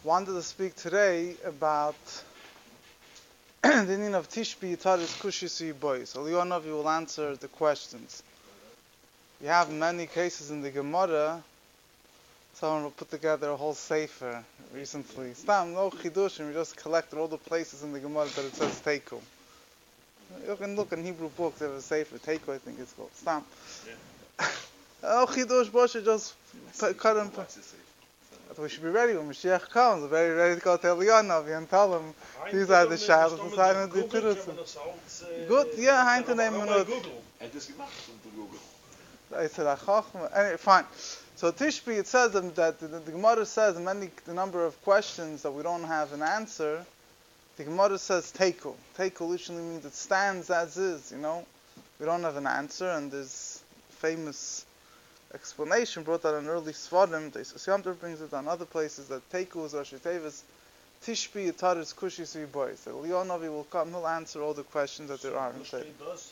wanted to speak today about the meaning of Tishbi Yitaris Kushisi Boys. Elionavi will answer the questions. You have many cases in the Gemara. Someone will put together a whole sefer recently. Stam, no chidushim, we just collected all the places in the Gemara that it says Teiku. You can look in Hebrew books, they have a sefer, Teiku I think it's called. Stam. Oh, chidush, Moshe, just cut and put. We should be ready when Mashiach comes. We're very ready to go to Elionavi and tell him these are the shadows inside of the Tirus. Good, yeah, Heinten name minut. I said, anyway, fine. So Tishbi, it says that the Gemara says the number of questions that we don't have an answer. The Gemara says Teiku. Teiku literally means it stands as is. We don't have an answer, and there's famous explanation brought out in early Svarim. Yamter brings it on other places that Teiku is Rashi Tevis. Tishbi Yitaris Kushi Sui Boys. That Leonovi will come, he'll answer all the questions that there are in Teiku.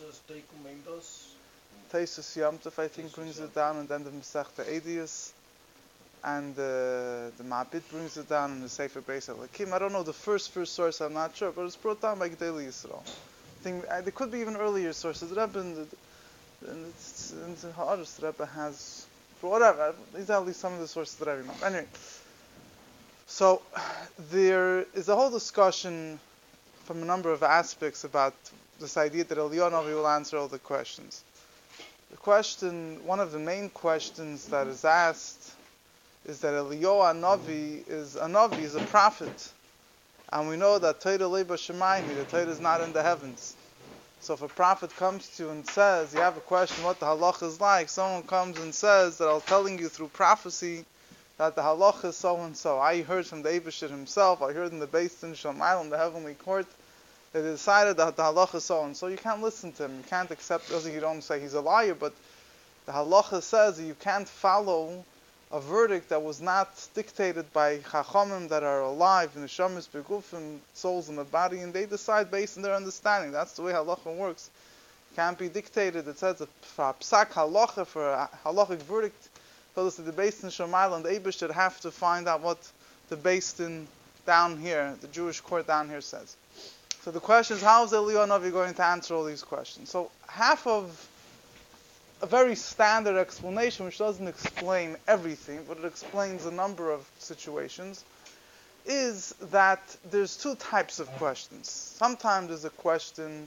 Teisus Yamtef, I think, brings it down, and then the Masechta Edius, and the Ma'abit brings it down in the Sefer Beis Elakim. I don't know the first source, I'm not sure, but it's brought down by Gedali Yisrael. I think there could be even earlier sources. The Rebbe and it's in the Ha'aris, the Rebbe has, for whatever, these are at least some of the sources that I remember. Anyway, so there is a whole discussion from a number of aspects about this idea that Elionavi will answer all the questions. The question, one of the main questions that is asked is that Eliyahu Navi is a prophet. And we know that Torah Leiba Shemayim, the Torah is not in the heavens. So if a prophet comes to you and says, you have a question what the halacha is like, someone comes and says that I'm telling you through prophecy that the halacha is so and so. I heard from the Eibishter himself, I heard in the Beis Din Shamayim, the heavenly court, that they decided that the halacha is so and so. You can't listen to him, you can't accept, you don't say he's a liar, but the halacha says that you can't follow a verdict that was not dictated by chachamim that are alive, in the shamis begufim, souls in the body, and they decide based on their understanding. That's the way halacha works. It can't be dictated. It says that for a psak halacha, for a halachic verdict, so that the Beis Din Shamayim and the Eibush should have to find out what the Beis Din down here, the Jewish court down here says. So the question is, how is Elionavi going to answer all these questions? So half of a very standard explanation, which doesn't explain everything, but it explains a number of situations, is that there's two types of questions. Sometimes there's a question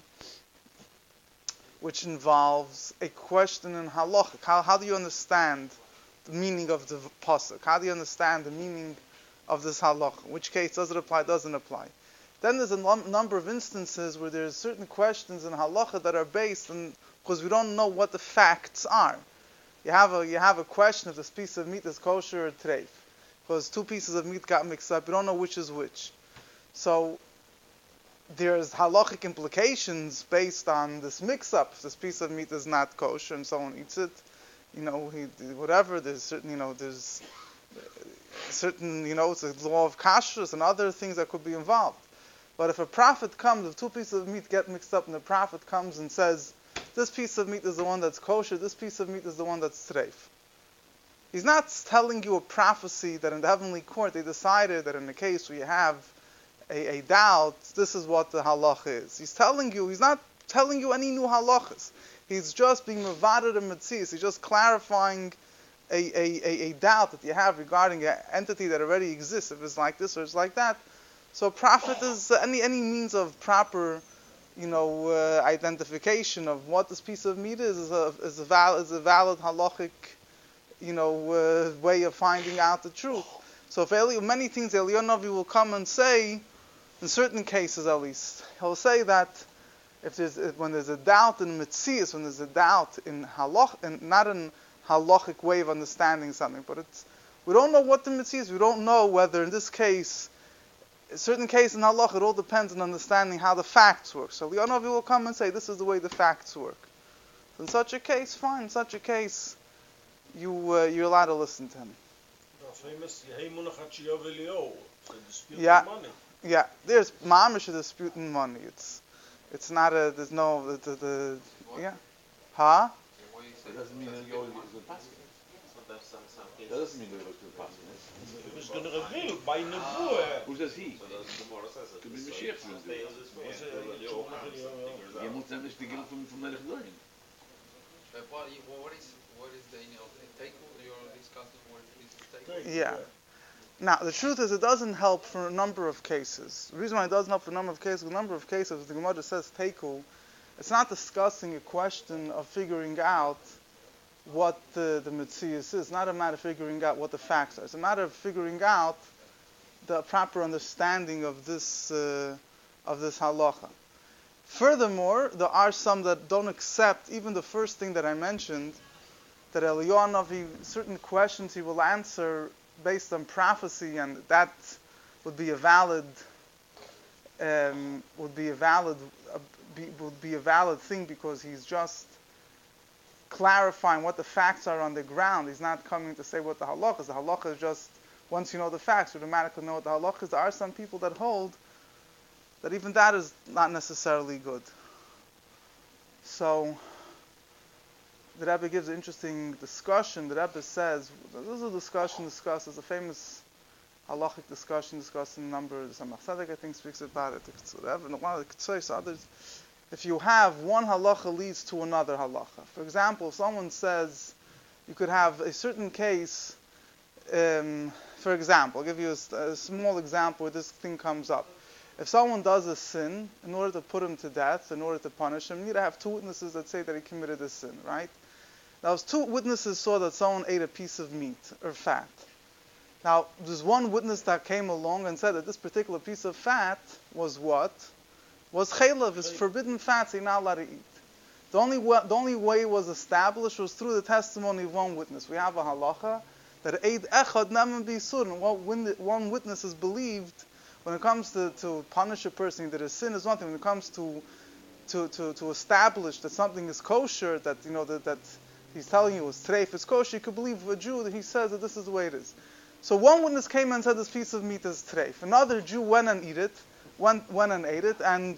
which involves a question in halacha. How do you understand the meaning of the pasuk? How do you understand the meaning of this halacha? In which case, does it apply, doesn't apply? Then there's a number of instances where there's certain questions in halacha that are based on, because we don't know what the facts are. You have a question if this piece of meat is kosher or treif, because two pieces of meat got mixed up. You don't know which is which. So there's halachic implications based on this mix-up. If this piece of meat is not kosher and someone eats it, whatever. There's certain, it's a law of kashrus and other things that could be involved. But if a prophet comes, if two pieces of meat get mixed up, and the prophet comes and says, this piece of meat is the one that's kosher, this piece of meat is the one that's treif. He's not telling you a prophecy that in the heavenly court they decided that in the case where you have a doubt, this is what the halacha is. He's not telling you any new halachas. He's just being mevaded and metzias. He's just clarifying a doubt that you have regarding an entity that already exists, if it's like this or it's like that. So prophet is any means of proper identification of what this piece of meat is a valid halachic, way of finding out the truth. So if many things Elionavi will come and say, in certain cases at least, he'll say that when there's a doubt in Metzias, when there's a doubt in halach, not in halachic way of understanding something, but we don't know what the Metzias, we don't know whether in this case, in certain cases in halach, it all depends on understanding how the facts work. So Leonavi will come and say, this is the way the facts work. So in such a case, fine. In such a case, you're allowed to listen to him. Yeah. There's mamish a dispute in money. It's not there's no, yeah. Huh? It doesn't mean that you always is a pasuk. That doesn't mean that it was to the passages. It was going to reveal by Nebuah. Who says he? Could be Mashiach to do it. Je moet hem eens beginnen from Melech Doin. What is the Teiku you're discussing? What is Teiku? Yeah. Now, the truth is, it doesn't help for a number of cases. The reason why it doesn't help for a number of cases, the Gemara says Teiku, it's not discussing a question of figuring out what the Metzius is. It's not a matter of figuring out what the facts are. It's a matter of figuring out the proper understanding of this halacha. Furthermore, there are some that don't accept even the first thing that I mentioned, that Eliyahu Navi, certain questions he will answer based on prophecy, and that would be a valid thing because he's just clarifying what the facts are on the ground. He's not coming to say what the halakha is. The halakha is just, once you know the facts, you automatically know what the halakha is. There are some people that hold that even that is not necessarily good. So the Rebbe gives an interesting discussion. The Rebbe says, this is a discussion discussed, there's a famous halachic discussion discussed in a number, the Samach Tzedek I think speaks about it, and one of the Ketzois, others. If you have one halacha leads to another halacha. For example, if someone says, you could have a certain case, for example, I'll give you a small example where this thing comes up. If someone does a sin, in order to put him to death, in order to punish him, you need to have two witnesses that say that he committed a sin, right? Now, those two witnesses saw that someone ate a piece of meat or fat. Now, there's one witness that came along and said that this particular piece of fat was what? Was chaylev, is forbidden fats you're not allowed to eat. The only way it was established was through the testimony of one witness. We have a halacha that eid echad nemen b'isurin. One witness is believed when it comes to punish a person that a sin is one thing. When it comes to establish that something is kosher, that that he's telling you it's treif, it's kosher, you could believe a Jew that he says that this is the way it is. So one witness came and said this piece of meat is treif. Another Jew went and ate it, and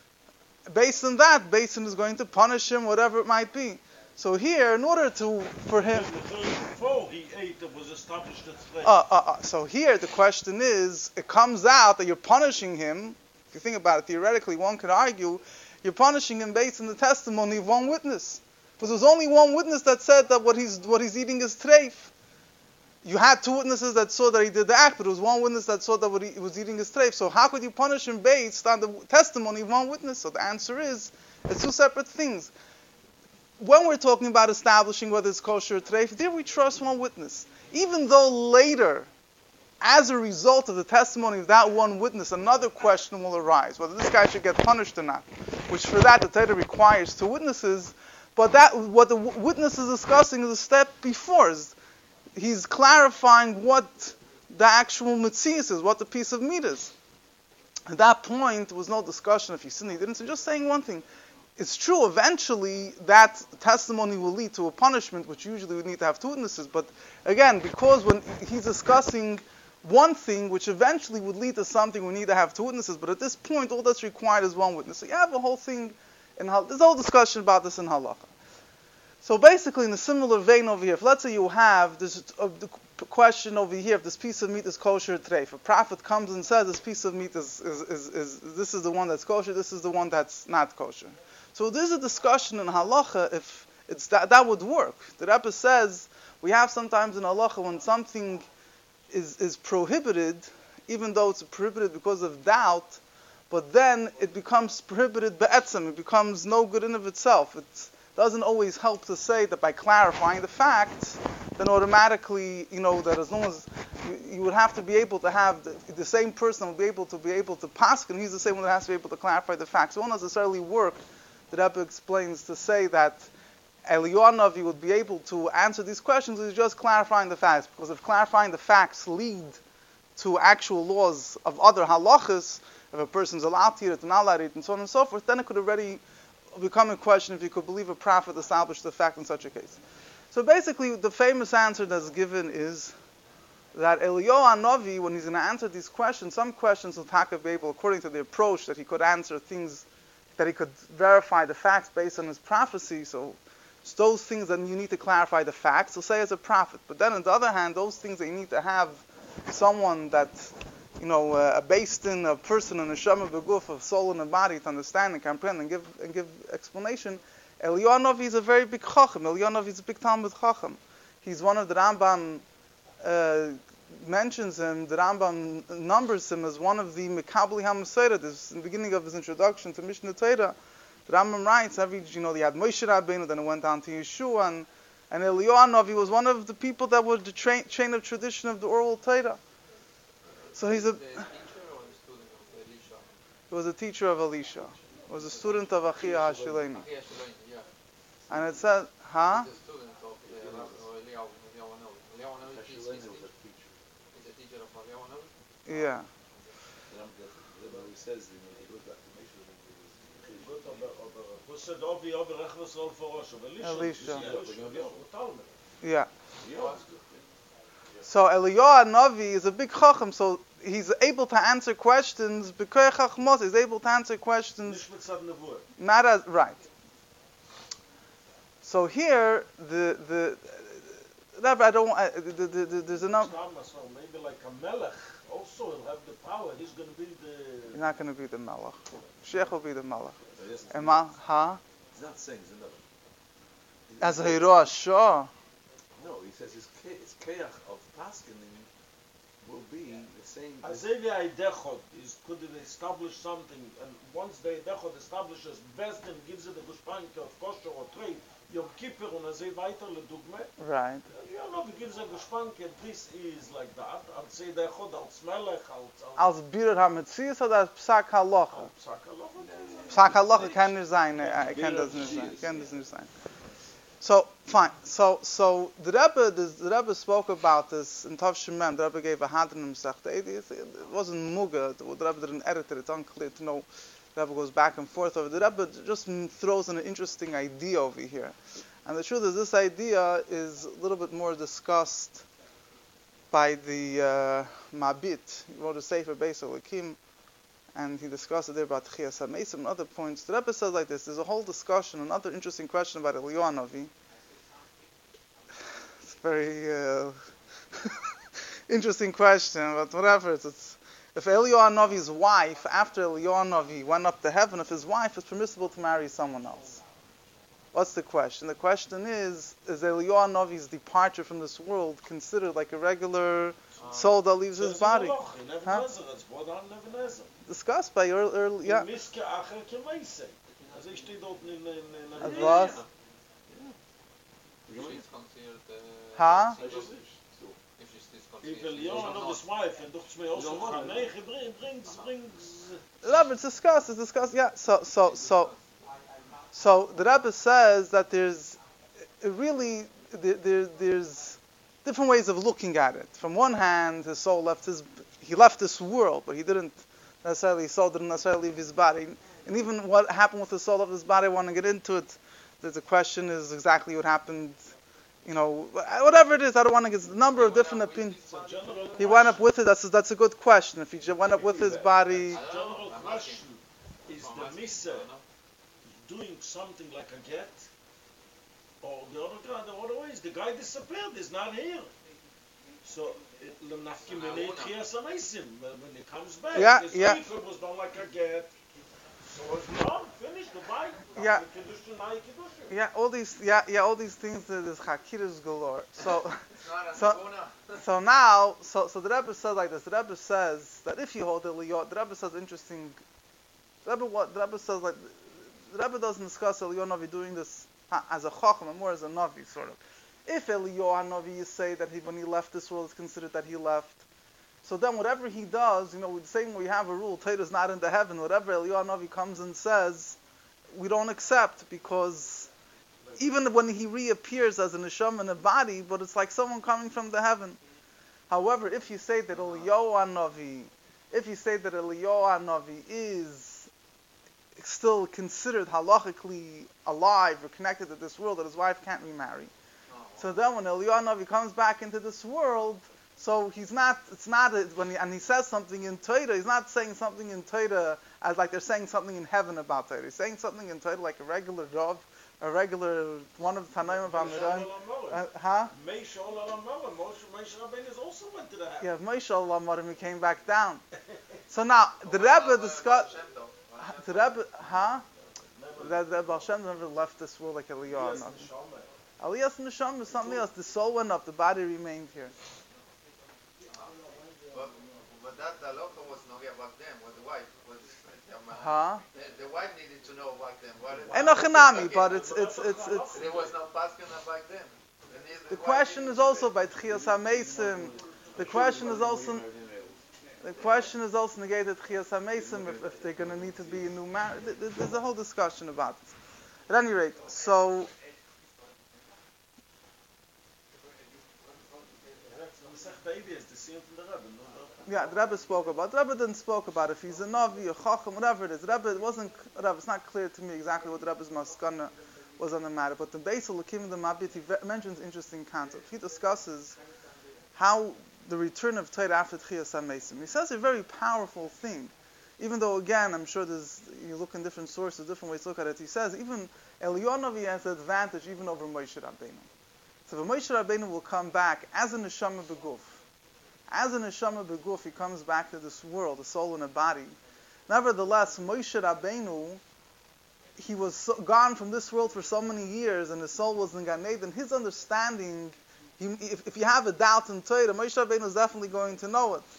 based on that, Beis Din is going to punish him, whatever it might be. So here, in order for him, before he ate, it was established as treif. So here the question is, it comes out that you're punishing him. If you think about it, theoretically, one could argue you're punishing him based on the testimony of one witness. Because there was only one witness that said that what he's eating is treif. You had two witnesses that saw that he did the act, but there was one witness that saw that what he was eating is treif. So how could you punish him based on the testimony of one witness? So the answer is, it's two separate things. When we're talking about establishing whether it's kosher or treif, there we trust one witness. Even though later, as a result of the testimony of that one witness, another question will arise, whether this guy should get punished or not. Which for that, the Torah requires two witnesses. But that, what the witness is discussing is a step before. He's clarifying what the actual metzius is, what the piece of meat is. At that point, there was no discussion if he sinned, he didn't. So just saying one thing. It's true, eventually, that testimony will lead to a punishment, which usually would need to have two witnesses. But again, because when he's discussing one thing, which eventually would lead to something, we need to have two witnesses. But at this point, all that's required is one witness. So you have a whole thing, there's a whole discussion about this in halacha. So basically, in a similar vein over here, if let's say you have this question over here, if this piece of meat is kosher or treif, a prophet comes and says this piece of meat is this is the one that's kosher, this is the one that's not kosher. So there's a discussion in halacha if it's that would work. The Rebbe says we have sometimes in halacha when something is prohibited, even though it's prohibited because of doubt, but then it becomes prohibited be'etzem, it becomes no good in of itself. It doesn't always help to say that by clarifying the facts, then automatically, that as long as you would have to be able to have the same person will be able to paskin, he's the same one that has to be able to clarify the facts. It won't necessarily work, the Rebbe explains, to say that Eliyahu Navi would be able to answer these questions is just clarifying the facts. Because if clarifying the facts lead to actual laws of other halachas, if a person's allowed to eat it, not allowed to eat, and so on and so forth, then it could already become a question if you could believe a prophet established the fact in such a case. So basically, the famous answer that's given is that Eliyahu Navi, when he's going to answer these questions, some questions will be able, according to the approach, that he could answer things, that he could verify the facts based on his prophecy. So It's those things that you need to clarify the facts. So say as a prophet. But then on the other hand, those things that you need to have someone that, a based-in, a person, a neshama beguf, a soul and a body to understand and comprehend and give explanation. Eliyahu Hanavi is a very big chacham. Eliyahu Hanavi is a big Talmud chacham. He's one of the Rambam mentions him. The Rambam numbers him as one of the Mekabli HaMaseidah. This in the beginning of his introduction to Mishnah Torah. The Rambam writes, they had Moshe Rabbeinu, then it went down to Yeshua, and Eliyahu Hanavi was one of the people that were the chain of tradition of the oral Torah. So he's a teacher or the student of Elisha? He was a teacher of Elisha. He was a student of Achia Hashileni. Yeah. And it says, huh? He's a student of Eliyahu Hanavi. Eliyahu Hanavi is a teacher of Eliyahu Hanavi? Yeah. He says, he goes back to Elisha. Yeah. So Eliyahu Hanavi is a big chacham, so he's able to answer questions. B'koyach chachmos, he's able to answer questions. Not as right. So here, there's a number. Maybe like a melech. Also, he'll have the power. He's going to be the. He's not going to be the melech. Sheikh will be the melech. He's not saying he's another. As a hero, sure. No, he says his keach of Paskinim will be the same. Azevia Idechot could establish something, and once the Idechot establishes, Besdin gives it a gushpanke of kosher or trade, Yom Kippur and Azei weiter ledugme. Right. He gives a gushpanke, this is like that. I'll say Idechot, als Melech, als Birer HaMetzias oder Psak Halacha? Psak Halacha kann nicht sein. Kann das nicht sein. So fine. So the Rebbe spoke about this in Tov Shemem. The Rebbe gave a hadron himself. It wasn't muga. The Rebbe didn't edit it. It's unclear to know. The Rebbe goes back and forth over. The Rebbe just throws in an interesting idea over here. And the truth is, this idea is a little bit more discussed by the Mabit. He wrote a Sefer Beis Elokim, and he discussed it there about Tchias HaMeisim and other points. The Rebbe says like this: there's a whole discussion, another interesting question about Eliyahu Hanavi. It's a very interesting question, but whatever. It's if Eliyahu Hanavi's wife, after Eliyahu Hanavi went up to heaven, if his wife is permissible to marry someone else. What's the question? The question is Eliyahu Hanavi's departure from this world considered like a regular soul that leaves his body? Huh? Discussed by early, yeah. Was? Huh? It's discussed, yeah. So the Rebbe says that there's different ways of looking at it. From one hand, his soul left this world, but he didn't necessarily leave his body. And even what happened with the soul of his body, I want to get into it. The question is exactly what happened. Whatever it is, I don't want to get a number of different opinions. He went up with it. That's a good question. If he went up with his body. General question is the Misa doing something like a get, or the other ways. The guy disappeared. He's not here. So when he comes back, his paper was done like a get. So it's done, finished, the bike. All these things. There's chakiras galore. So now the Rebbe says like this. The Rebbe says that if you hold Eliyahu, the Rebbe says interesting. The Rebbe doesn't discuss Eliyahu Hanavi doing this as a chacham, but more as a navi sort of. If Eliyahu Hanavi, you say that when he left this world, it's considered that he left. So then whatever he does, the same we have a rule, Torah is not into heaven. Whatever Eliyahu Hanavi comes and says, we don't accept, because even when he reappears as a neshama in a body, but it's like someone coming from the heaven. However, if you say that Eliyahu Hanavi is still considered halachically alive or connected to this world, that his wife can't remarry. So then when Eliyahu Hanavi comes back into this world, so he says something in Torah, he's not saying something in Torah as like they're saying something in heaven about Torah. He's saying something in Torah like a regular Rav, a regular one of Tanaim of Amiran. Moshe Rabbeinu also went to the heaven. Yeah, Moshe Alamarim, he came back down. So now the Rebbe discussed. The Rebbe, the Baal Shem never left this world like Aliyah. Aliyah's Neshama is something else. The soul went up, the body remained here. But that halacha was not about them, what the wife was. The wife needed to know about them. Enochinami, but it's. There was no paskin about them. The question is also by Tchias HaMeisim. The question is also negated Tchias HaMeisim if they're going to need to be a new marriage. There's a whole discussion about it. At any rate, so. Yeah, the Rebbe spoke about. The Rebbe didn't spoke about if he's a Navi, a Chacham, whatever it is. The Rebbe, it wasn't. It's not clear to me exactly what the Rebbe's maskana was on the matter. But the Beisel Lakim the Mabit, he mentions interesting concepts. He discusses how the return of Torah after Tchias HaMeisim. He says a very powerful thing. Even though, again, I'm sure you look in different sources, different ways to look at it. He says even Eliyahu Navi has an advantage even over Moshe Rabbeinu. So the Moshe Rabbeinu will come back as a neshama beguf. As a neshama beguf, he comes back to this world, a soul and a body. Nevertheless, Moshe Rabbeinu, he was gone from this world for so many years, and his soul was in Gan Eden. His understanding, if you have a doubt in Torah, Moshe Rabbeinu is definitely going to know it.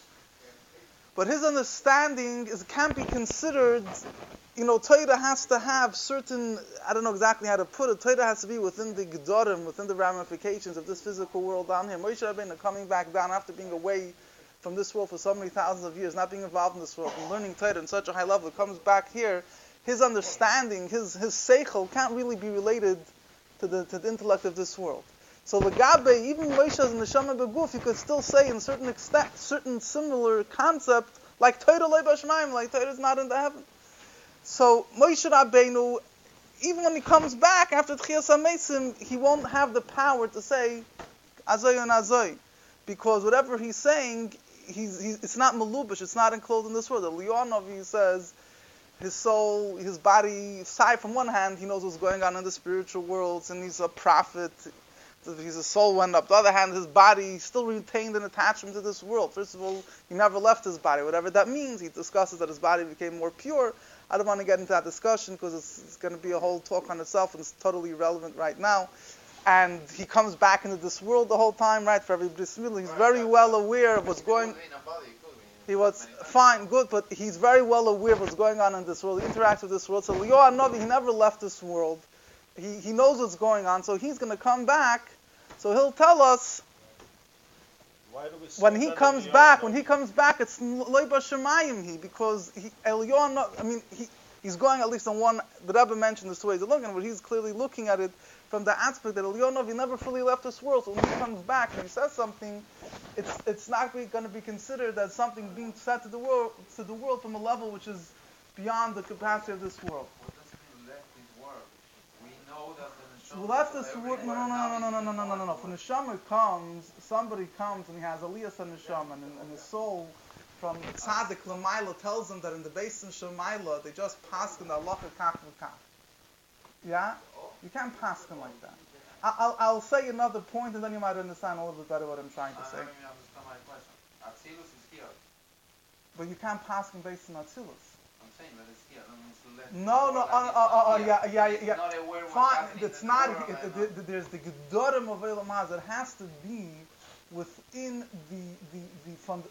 But his understanding can't be considered. Torah has to have certain, I don't know exactly how to put it, Torah has to be within the Gedorim, within the ramifications of this physical world down here. Moshe Rabbeinu coming back down after being away from this world for so many thousands of years, not being involved in this world, and learning Torah in such a high level, comes back here, his understanding, his seichel can't really be related to the intellect of this world. So Lagabe, even Moshe as neshama beguf, you could still say in certain extent, certain similar concept, like Torah le b'shemaim, like Torah is not in the heaven. So Moshe Rabbeinu, even when he comes back after Tchias HaMeisim, he won't have the power to say Azoy and Azoy, because whatever he's saying, it's not malubish, it's not enclosed in this world. The Leonovi says his soul, his body, aside from one hand, he knows what's going on in the spiritual worlds, and he's a prophet. His soul went up. The other hand, his body still retained an attachment to this world. First of all, he never left his body. Whatever that means, he discusses that his body became more pure. I don't want to get into that discussion because it's going to be a whole talk on itself, and it's totally irrelevant right now. And he comes back into this world the whole time, right? For every bris milah, he's very well aware of what's going. He was fine, good, but he's very well aware of what's going on in this world. He interacts with this world. So Eliyahu Navi, he never left this world. He knows what's going on, so he's going to come back. So he'll tell us when he comes back. When he comes back, it's loy b'shemayim because Eliyahu Navi. I mean, he's going at least on one. The Rebbe mentioned this way he's looking, but he's clearly looking at it from the aspect that Eliyahu Navi never fully left this world. So when he comes back and he says something, it's not going to be considered as something being said to the world from a level which is beyond the capacity of this world. Left this world. No. When neshama comes, somebody comes and he has aliyas on neshama, and his soul from tzaddik l'mayla tells him that in the base in shemayla they just paskin the halacha kach v'kach. Yeah, you can't paskin like that. I'll say another point, and then you might understand a little bit better what I'm trying to say. I don't even understand my question. Atzilus is here. But you can't paskin based on atzilus. I'm saying that it's here. Yeah. Fine, it's not. There's the gedorim of Eilam Haz. It has to be within the fund.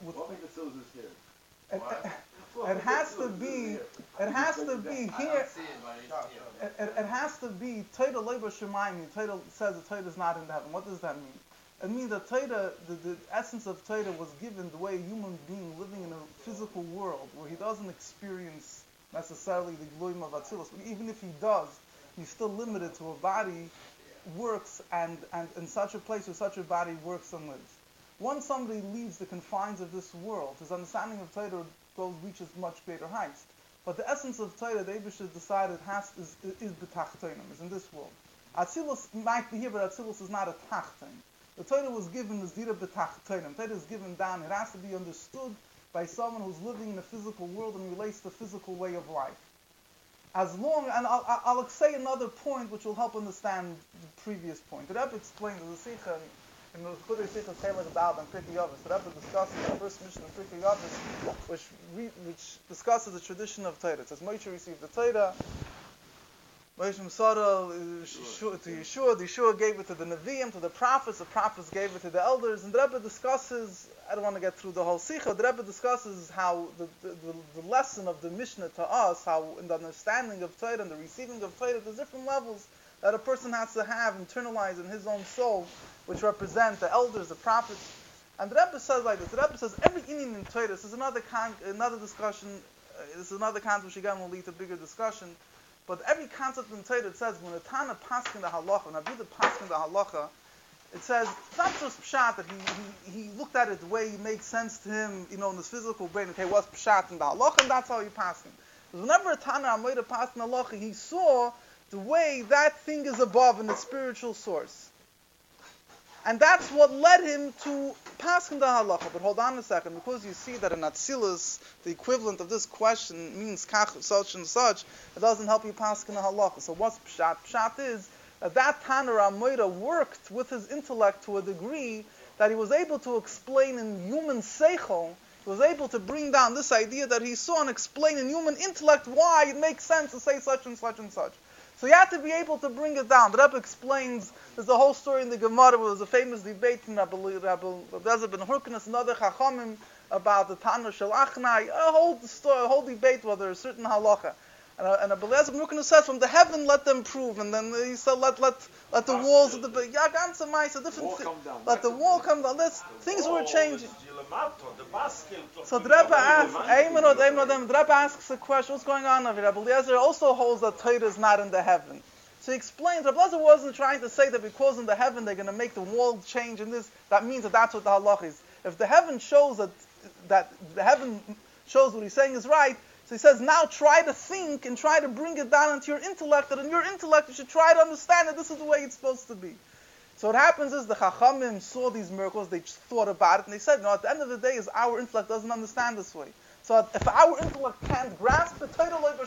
It has to be. It has to be here. It has to be Torah Leiber Shemayim. Torah says the Torah is not in heaven. What does that mean? It means that Torah, the essence of Torah was given the way a human being living in a physical world where he doesn't experience necessarily the gloom of Atzilus. But even if he does, he's still limited to a body works and in such a place where such a body works and lives. Once somebody leaves the confines of this world, his understanding of Torah reaches much greater heights. But the essence of Torah, the Eibush has decided is betachtonim, is in this world. Atzilus might be here, but Atzilus is not a tachton. The Torah was given as dira betachtonim. Torah is given down. It has to be understood by someone who's living in a physical world and relates to the physical way of life. as long, and I'll say another point which will help understand the previous point. The Rebbe explains in the Sikha, in the Chudei Sikha Chelek Dal and Pirkei Avos, the Rebbe discusses the first mission of Pirkei Avos, which discusses the tradition of Torah. It says Moshe received the Torah, Moshe Masada to Yeshua, the Yeshua gave it to the Nevi'im, to the prophets gave it to the elders, and the Rebbe discusses, I don't want to get through the whole Sikha, the Rebbe discusses how the lesson of the Mishnah to us, how in the understanding of Torah and the receiving of Torah, there's different levels that a person has to have internalized in his own soul, which represent the elders, the prophets. And the Rebbe says like this, the Rebbe says every Indian in Torah, this is another discussion, this is another concept which again will lead to bigger discussion, but every concept in Torah, it says, when a Tana paskin the halacha, when Abuda paskin the halacha, it says, it's not just pshat that he looked at it the way it makes sense to him, in his physical brain, okay, what's pshat in the halacha, and that's how he paskin. Because whenever a Tana Amoida paskin the halacha, he saw the way that thing is above in its spiritual source. And that's what led him to paskin the halacha. But hold on a second, because you see that in Atzilus, the equivalent of this question means kach, such and such, it doesn't help you paskin the halacha. So what's pshat? Pshat is that Tana Amoida worked with his intellect to a degree that he was able to explain in human seichel, he was able to bring down this idea that he saw and explain in human intellect why it makes sense to say such and such and such. So you have to be able to bring it down. The Rebbe explains, there's a whole story in the Gemara, where there was a famous debate from Rabbi Eliezer ben Hurkanus and other Chachamim about the Tana Shel Achnai, a whole debate whether a certain halacha. And Rabbi Eliezer ben Hurkanus says, from the heaven let them prove, and then he said, let the walls of the different thing. Let the wall come down. Things were changing. So the Rebbe asks a question, what's going on over here? Rabbi Eliezer also holds that Torah is not in the heaven. So he explains, Rabbi Eliezer wasn't trying to say that because in the heaven they're going to make the wall change, and that means that's what the halach is. If the heaven shows that the heaven shows what he's saying is right, so he says, now try to think and try to bring it down into your intellect, that in your intellect you should try to understand that this is the way it's supposed to be. So what happens is the Chachamim saw these miracles, they thought about it, and they said, at the end of the day, our intellect doesn't understand this way. So if our intellect can't grasp it,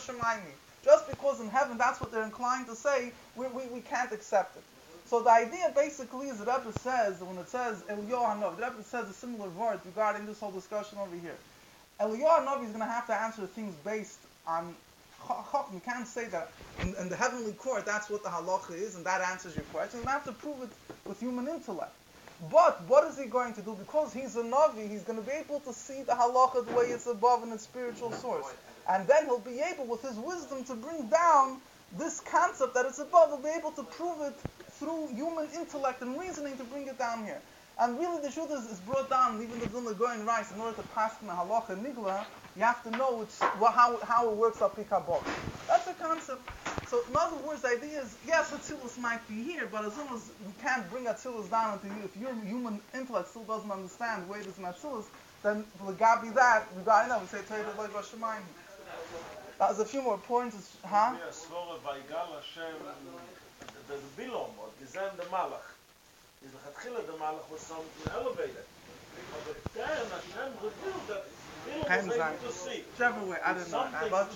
just because in heaven that's what they're inclined to say, we can't accept it. So the idea basically is the Rebbe says, when it says Eliyahu Hanavi, the Rebbe says a similar word regarding this whole discussion over here. Eliyahu Hanavi is going to have to answer things based on Chacham. You can't say that in the heavenly court that's what the halacha is and that answers your question. You have to prove it with human intellect. But what is he going to do? Because he's a Navi, he's going to be able to see the halacha the way it's above in its spiritual source. And then he'll be able, with his wisdom, to bring down this concept that it's above. He'll be able to prove it through human intellect and reasoning to bring it down here. And really the truth is brought down, even the Vilna Gaon writes, in order to pass in the halacha nigla, you have to know how it works up Kabbalah. That's the concept. So in other words, the idea is, yes, Atzilus might be here, but as long as we can't bring Atzilus down into you, if your human intellect still doesn't understand the way it is in Atzilus, then regarding that, we say Torah Loi Vashemayim. There's a few more points. Yes, Vaigal Hashem, the Bilom, or Gizem the Malach. Is the Chatchila the Malach was something elevated. But then Hashem revealed that Bilom was able to see. Whichever way, I don't know.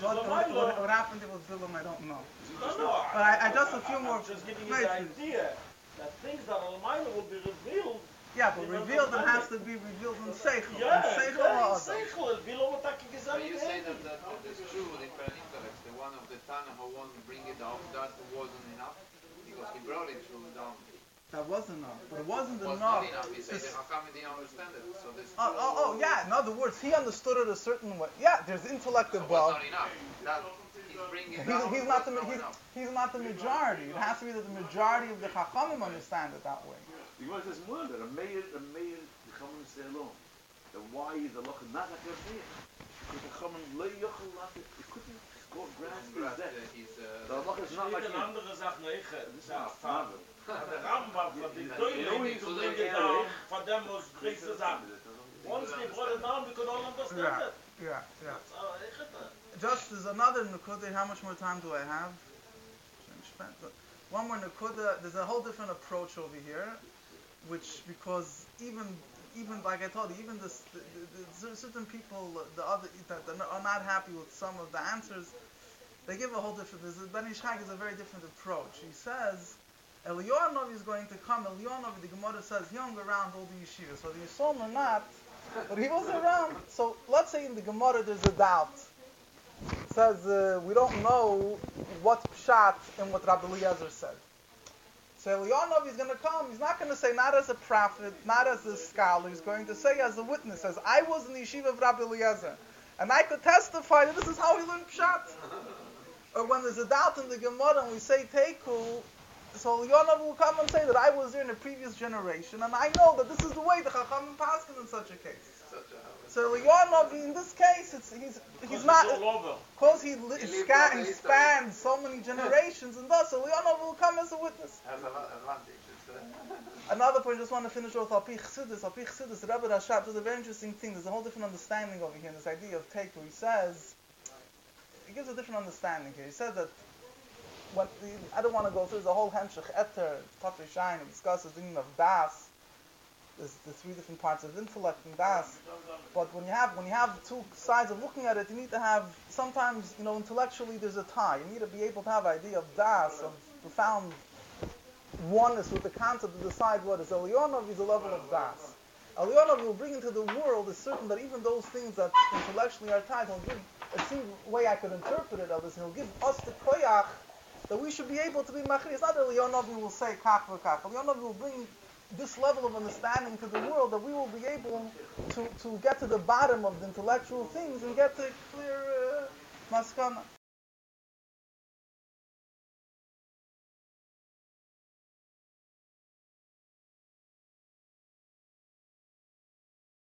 What happened with Bilom, I don't know. No. But I just a few more. I'm just giving you the idea that things that Almighty will be revealed. Yeah, but revealed, it has to be revealed in Seichel. Yeah, in Seichel. Bilom attacking his But you say that it's true with different intellects. The one of the Tana who won't bring it down, that wasn't enough because he brought it through down. That wasn't enough. But it wasn't Not enough. He said the Chacham didn't understand it. So this yeah. In other words, he understood it a certain way. Yeah, there's intellect so above. not enough. That he's bringing it down. He's not the majority. It has to be that the majority of the Chachamim understand it that way. The Gemara says more that a mayor, the Chachamim stay alone. The why is the loch not like a mayor? Because the Chachamim lo yochel not it couldn't grasp that. The loch is not like an andere Sache this is not the Rambam von the Doyle to bring it down, for them was great Sache. Once they brought it down, we could all understand it. Yeah. Just there's another Nukuda. How much more time do I have? One more Nukuda. There's a whole different approach over here, which because even like I told you, even certain people that are not happy with some of the answers. they give a whole different. Ben Ish Chai gives a very different approach. He says Eliyahu Novi is going to come. Eliyahu Novi, the Gemara says, he hung around all the yeshivas, whether you saw him or not, but he was around. So let's say in the Gemara there's a doubt. It says we don't know what pshat and what Rabbi Eliezer said. So Eliyahu Novi is going to come. He's not going to say not as a prophet, not as a scholar. He's going to say as a witness, as I was in the yeshiva of Rabbi Eliezer, and I could testify that this is how he learned pshat. Or when there's a doubt in the Gemara and we say Teiku, so Eliyahu Novi will come and say that I was there in a previous generation, and I know that this is the way the Chachamim paskin in such a case. So Eliyahu Novi, in this case, he's not, because he spans so many generations, and thus Eliyahu Novi will come as a witness. Another point, I just want to finish with Al Pi Chassidus. Al Pi Chassidus, the Rebbe Rashab does a very interesting thing. There's a whole different understanding over here in this idea of Teiku. He gives a different understanding here. He says that I don't want to go through the whole Hemshech Eter, Tafri Shain, and discuss the meaning of Das. There's the three different parts of intellect and Das. But when you have two sides of looking at it, you need to have, sometimes, intellectually there's a tie. You need to be able to have an idea of Das, of profound oneness with the concept to decide what is. Eliyahu Novi is a level of Das. Eliyahu Novi will bring into the world is certain that even those things that intellectually are tied, he'll give, it seems the way I could interpret it, others, he'll give us the koyach that we should be able to be machri. It's not that Eliyahu Novi will say kach v'kach. Eliyahu Novi will bring this level of understanding to the world that we will be able to get to the bottom of the intellectual things and get to clear maskana.